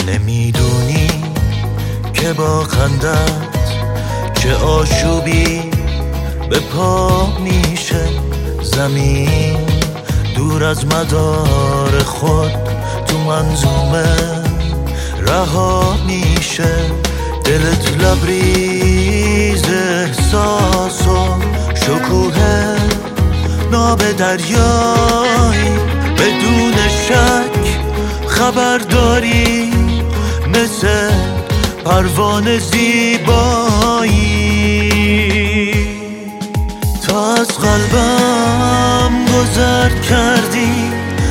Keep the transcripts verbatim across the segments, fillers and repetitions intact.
نمیدونی که با خندت چه آشوبی به پا میشه. زمین دور از مدار خود تو منظومه رها میشه. دلت لبریز احساس و شکوه ناب دریایی، بدون شک خبرداری مثل پروانه زیبایی. تا از قلبم گذر کردی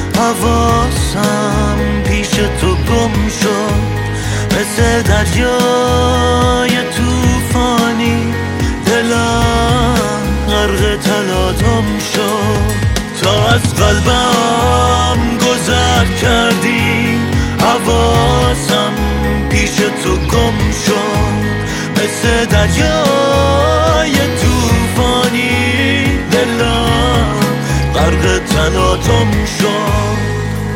حواسم پیش تو گم شد، مثل دریای توفانی دلم غرق تلاطم شد. تا از قلبم گذر کردی حواسم پیش تو گم شد، مثل دریای توفانی دلم غرق تلاطم شد.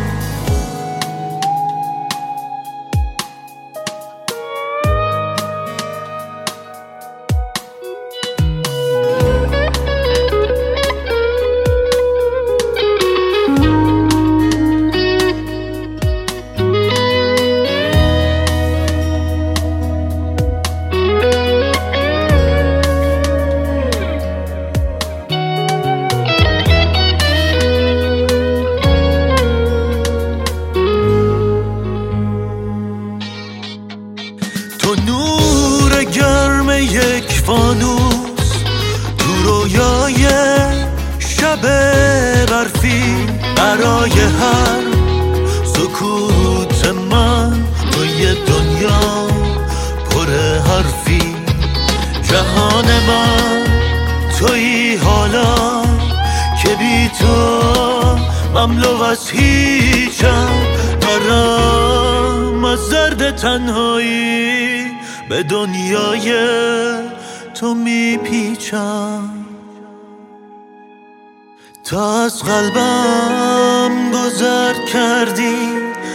تو نور گرم یک فانوس تو رویای شب برفی، برای هر سکوت من توی دنیا پر حرفی. جهان من توی حالا که بی تو مملو از هیچم، دارم از درد تنهایی به دنیای تو میپیچم. تا از قلبم گذر کردی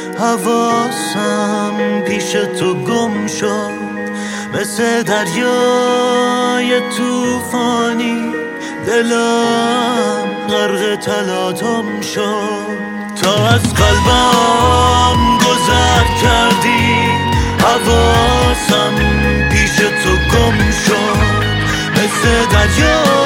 حواسم پیش تو گم شد، مثل دریای توفانی دلم غرق تلاطم شد. تا از قلبم گذر کردی حواسم پیش تو گم شد، مثل دریا